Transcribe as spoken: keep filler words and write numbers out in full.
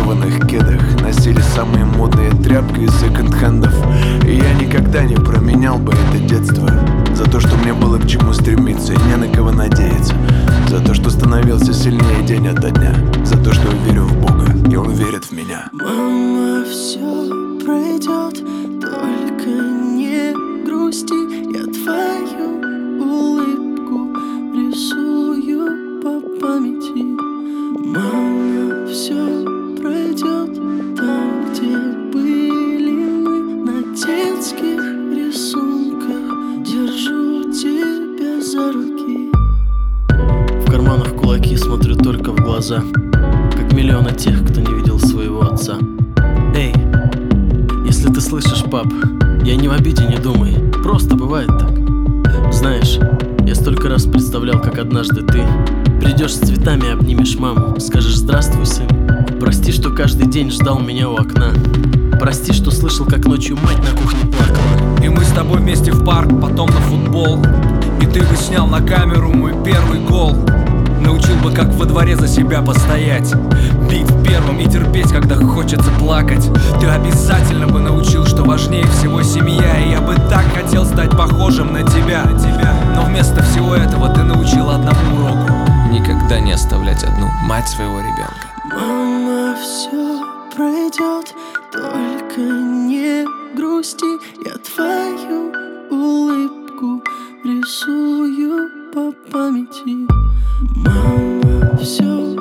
порванных кедах, носили самые модные тряпки из секонд-хендов. И я никогда не променял бы это детство за то, что мне было к чему стремиться и не на кого надеяться, за то, что становился сильнее день ото дня, за то, что я верю в Бога, и Он верит в меня. Мама, все пройдет, только не грусти. Я твою улыбку рисую по памяти. Мама, все пройдет, там, где были мы, на детских рисунках. Держу тебя за руки. В карманах кулаки, смотрю только в глаза, как миллионы тех, кто не видел своего отца. Эй, если ты слышишь, пап, я не в обиде, не думай, просто бывает так. Знаешь, я столько раз представлял, как однажды ты придешь с цветами, обнимешь маму, скажешь: здравствуй, сын. Прости, что каждый день ждал меня у окна. Прости, что слышал, как ночью мать на кухне плакала. И мы с тобой вместе в парк, потом на футбол. И ты бы снял на камеру мой первый гол. Научил бы, как во дворе за себя постоять, бить первым и терпеть, когда хочется плакать. Ты обязательно бы научил, что важнее всего семья. И я бы так хотел стать похожим на тебя, тебя. Но вместо всего этого ты научил одному уроку: никогда не оставлять одну мать своего ребенка. Мама, все пройдет, только не грусти. Я твою улыбку рисую по памяти. Мама, все